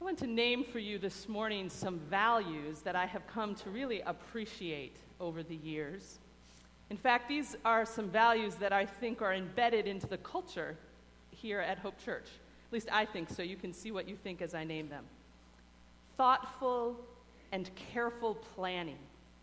want to name for you this morning some values that I have come to really appreciate over the years. In fact, these are some values that I think are embedded into the culture here at Hope Church. At least I think so. You can see what you think as I name them. Thoughtful and careful planning.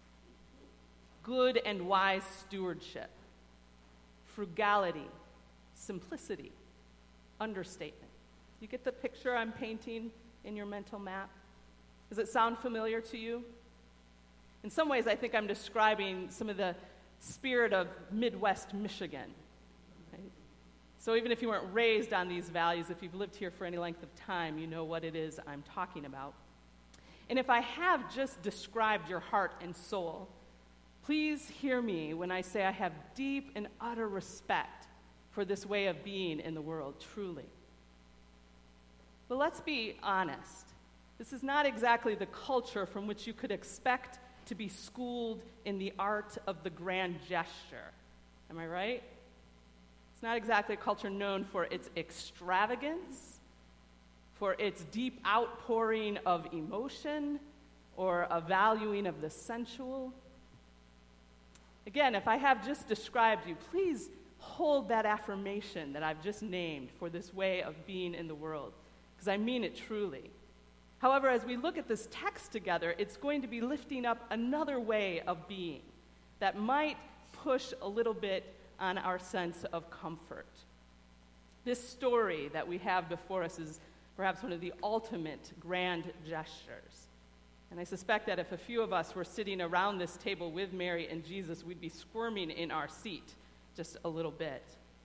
Good and wise stewardship. Frugality. Simplicity. Understatement. You get the picture I'm painting in your mental map? Does it sound familiar to you? In some ways, I think I'm describing some of the spirit of Midwest Michigan. Right? So even if you weren't raised on these values, if you've lived here for any length of time, you know what it is I'm talking about. And if I have just described your heart and soul, please hear me when I say I have deep and utter respect for this way of being in the world, truly. But let's be honest. This is not exactly the culture from which you could expect to be schooled in the art of the grand gesture. Am I right? It's not exactly a culture known for its extravagance, for its deep outpouring of emotion, or a valuing of the sensual. Again, if I have just described you, please hold that affirmation that I've just named for this way of being in the world, because I mean it truly. However, as we look at this text together, it's going to be lifting up another way of being that might push a little bit on our sense of comfort. This story that we have before us is perhaps one of the ultimate grand gestures. And I suspect that if a few of us were sitting around this table with Mary and Jesus, we'd be squirming in our seat just a little bit.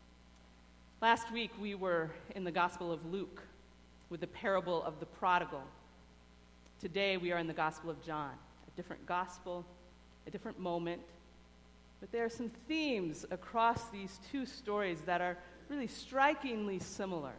Last week, we were in the Gospel of Luke with the parable of the prodigal. Today, we are in the Gospel of John, a different gospel, a different moment. But there are some themes across these two stories that are really strikingly similar.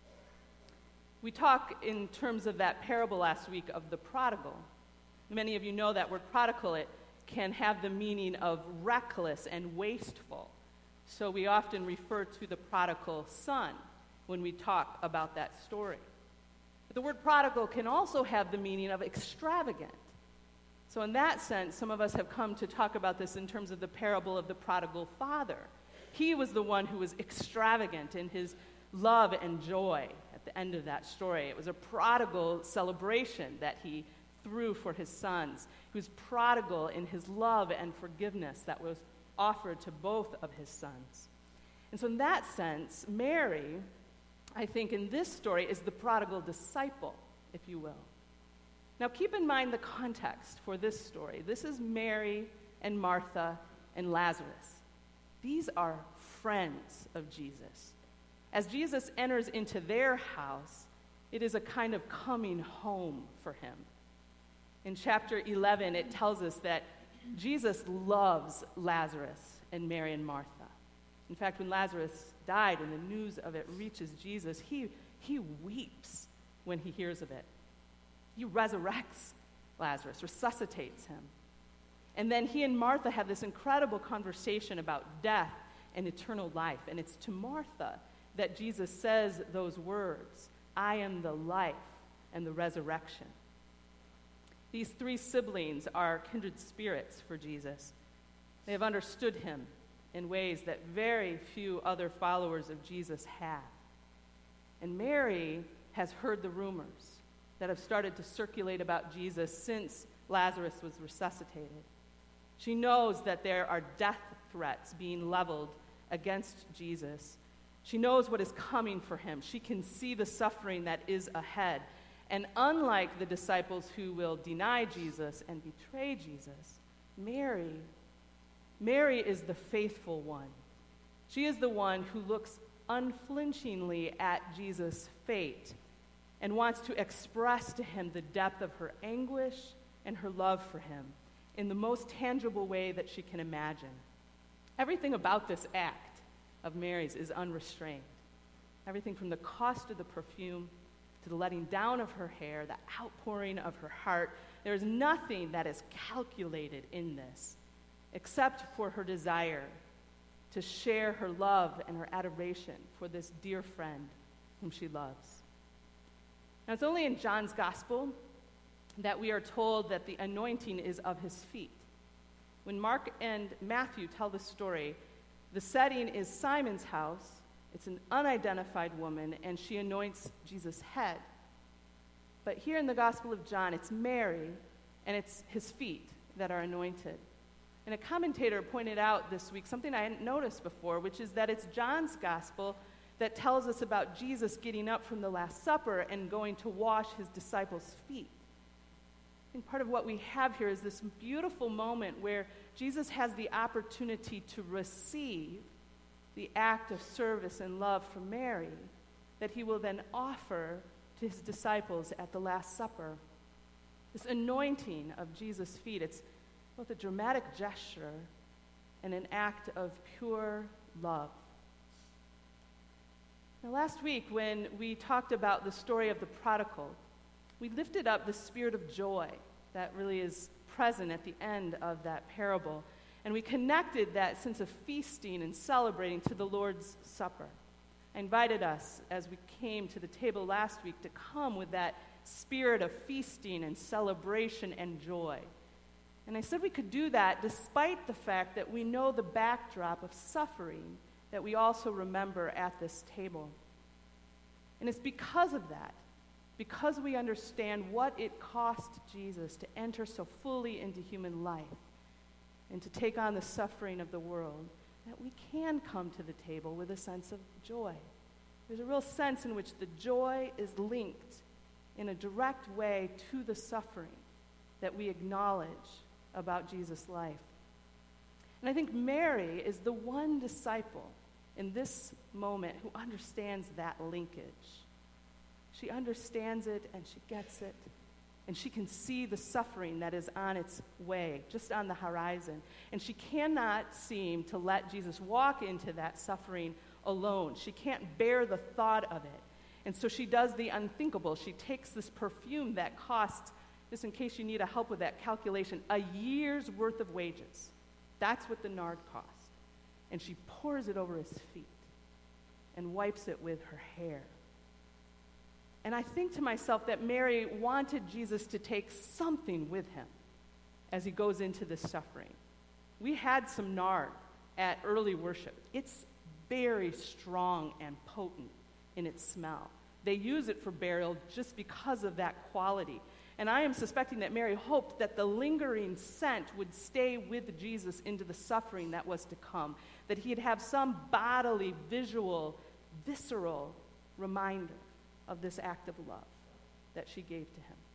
We talk in terms of that parable last week of the prodigal. Many of you know that word prodigal, it can have the meaning of reckless and wasteful. So we often refer to the prodigal son when we talk about that story. But the word prodigal can also have the meaning of extravagant. So in that sense, some of us have come to talk about this in terms of the parable of the prodigal father. He was the one who was extravagant in his love and joy at the end of that story. It was a prodigal celebration that he threw for his sons. He was prodigal in his love and forgiveness that was offered to both of his sons. And so in that sense, Mary, I think in this story, is the prodigal disciple, if you will. Now keep in mind the context for this story. This is Mary and Martha and Lazarus. These are friends of Jesus. As Jesus enters into their house, it is a kind of coming home for him. In chapter 11, it tells us that Jesus loves Lazarus and Mary and Martha. In fact, when Lazarus died and the news of it reaches Jesus, he weeps when he hears of it. He resurrects Lazarus, resuscitates him. And then he and Martha have this incredible conversation about death and eternal life. And it's to Martha that Jesus says those words, "I am the life and the resurrection." These three siblings are kindred spirits for Jesus. They have understood him in ways that very few other followers of Jesus have. And Mary has heard the rumors that have started to circulate about Jesus since Lazarus was resuscitated. She knows that there are death threats being leveled against Jesus. She knows what is coming for him. She can see the suffering that is ahead. And unlike the disciples who will deny Jesus and betray Jesus, Mary is the faithful one. She is the one who looks unflinchingly at Jesus' fate and wants to express to him the depth of her anguish and her love for him in the most tangible way that she can imagine. Everything about this act of Mary's is unrestrained. Everything from the cost of the perfume to the letting down of her hair, the outpouring of her heart. There is nothing that is calculated in this except for her desire to share her love and her adoration for this dear friend whom she loves. Now, it's only in John's gospel that we are told that the anointing is of his feet. When Mark and Matthew tell the story, the setting is Simon's house. It's an unidentified woman, and she anoints Jesus' head. But here in the Gospel of John, it's Mary, and it's his feet that are anointed. And a commentator pointed out this week something I hadn't noticed before, which is that it's John's Gospel that tells us about Jesus getting up from the Last Supper and going to wash his disciples' feet. I think part of what we have here is this beautiful moment where Jesus has the opportunity to receive the act of service and love from Mary that he will then offer to his disciples at the Last Supper. This anointing of Jesus' feet, it's both a dramatic gesture and an act of pure love. Now, last week when we talked about the story of the prodigal, we lifted up the spirit of joy that really is present at the end of that parable. And we connected that sense of feasting and celebrating to the Lord's Supper. I invited us, as we came to the table last week, to come with that spirit of feasting and celebration and joy. And I said we could do that despite the fact that we know the backdrop of suffering that we also remember at this table. And it's because of that, because we understand what it cost Jesus to enter so fully into human life and to take on the suffering of the world, that we can come to the table with a sense of joy. There's a real sense in which the joy is linked in a direct way to the suffering that we acknowledge about Jesus' life. And I think Mary is the one disciple in this moment who understands that linkage. She understands it and she gets it, and she can see the suffering that is on its way, just on the horizon. And she cannot seem to let Jesus walk into that suffering alone. She can't bear the thought of it. And so she does the unthinkable. She takes this perfume that costs, just in case you need a help with that calculation, a year's worth of wages. That's what the nard cost. And she pours it over his feet and wipes it with her hair. And I think to myself that Mary wanted Jesus to take something with him as he goes into this suffering. We had some nard at early worship. It's very strong and potent in its smell. They use it for burial just because of that quality. And I am suspecting that Mary hoped that the lingering scent would stay with Jesus into the suffering that was to come, that he'd have some bodily, visual, visceral reminder of this act of love that she gave to him.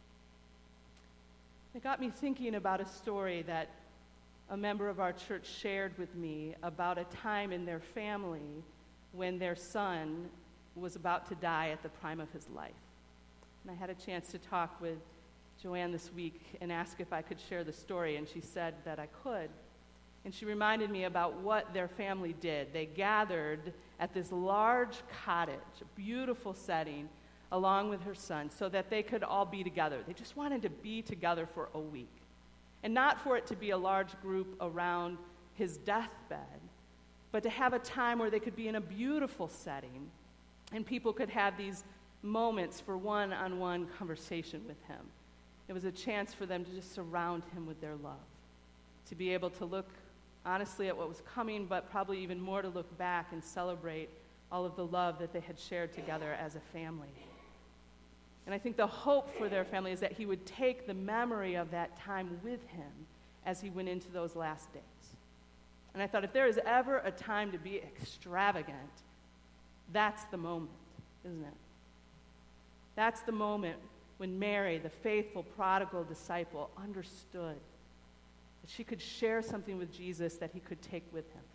It got me thinking about a story that a member of our church shared with me about a time in their family when their son was about to die at the prime of his life. And I had a chance to talk with Joanne this week and ask if I could share the story, and she said that I could. And she reminded me about what their family did. They gathered at this large cottage, a beautiful setting, along with her son, so that they could all be together. They just wanted to be together for a week. And not for it to be a large group around his deathbed, but to have a time where they could be in a beautiful setting and people could have these moments for one-on-one conversation with him. It was a chance for them to just surround him with their love, to be able to look honestly at what was coming, but probably even more to look back and celebrate all of the love that they had shared together as a family. And I think the hope for their family is that he would take the memory of that time with him as he went into those last days. And I thought, if there is ever a time to be extravagant, that's the moment, isn't it? That's the moment when Mary, the faithful prodigal disciple, understood that she could share something with Jesus that he could take with him.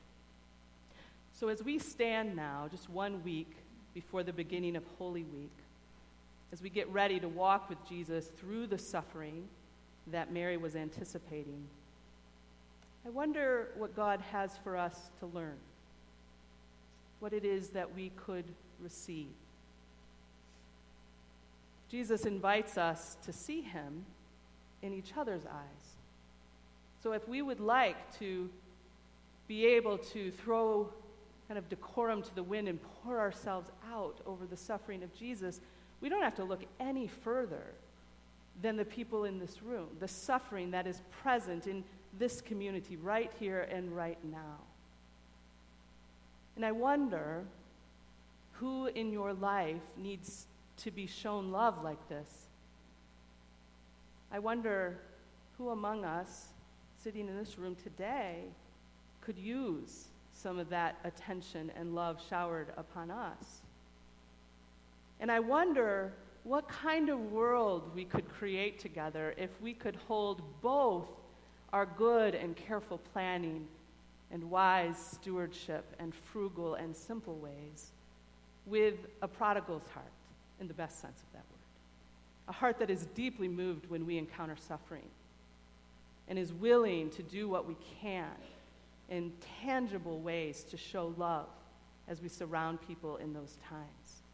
So as we stand now, just 1 week before the beginning of Holy Week, as we get ready to walk with Jesus through the suffering that Mary was anticipating, I wonder what God has for us to learn, what it is that we could receive. Jesus invites us to see him in each other's eyes. So if we would like to be able to throw kind of decorum to the wind and pour ourselves out over the suffering of Jesus, we don't have to look any further than the people in this room, the suffering that is present in this community right here and right now. And I wonder who in your life needs to be shown love like this. I wonder who among us sitting in this room today could use some of that attention and love showered upon us. And I wonder what kind of world we could create together if we could hold both our good and careful planning and wise stewardship and frugal and simple ways with a prodigal's heart, in the best sense of that word. A heart that is deeply moved when we encounter suffering and is willing to do what we can in tangible ways to show love as we surround people in those times.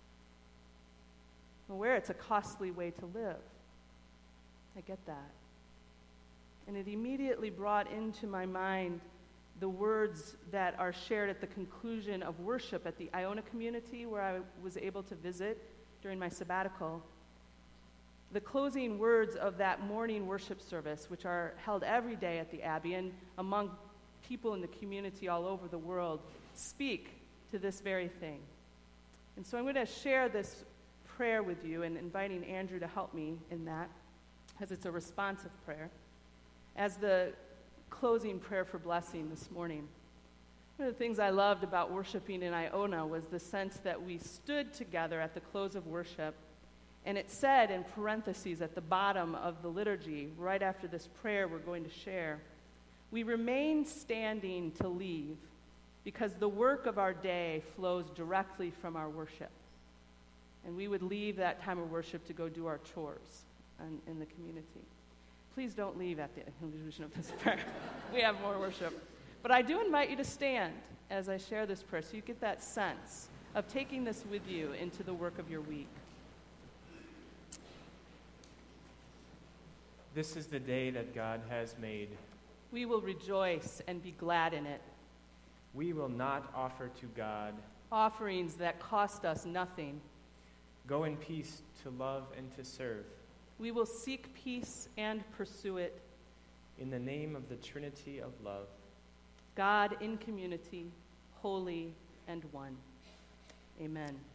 Where it's a costly way to live. I get that. And it immediately brought into my mind the words that are shared at the conclusion of worship at the Iona community where I was able to visit during my sabbatical. The closing words of that morning worship service, which are held every day at the Abbey and among people in the community all over the world, speak to this very thing. And so I'm going to share this prayer with you and inviting Andrew to help me in that, as it's a responsive prayer, as the closing prayer for blessing this morning. One of the things I loved about worshiping in Iona was the sense that we stood together at the close of worship, and it said in parentheses at the bottom of the liturgy, right after this prayer we're going to share, we remain standing to leave because the work of our day flows directly from our worship. And we would leave that time of worship to go do our chores in the community. Please don't leave at the conclusion of this prayer. We have more worship. But I do invite you to stand as I share this prayer so you get that sense of taking this with you into the work of your week. This is the day that God has made. We will rejoice and be glad in it. We will not offer to God offerings that cost us nothing. Go in peace to love and to serve. We will seek peace and pursue it. In the name of the Trinity of love. God in community, holy and one. Amen.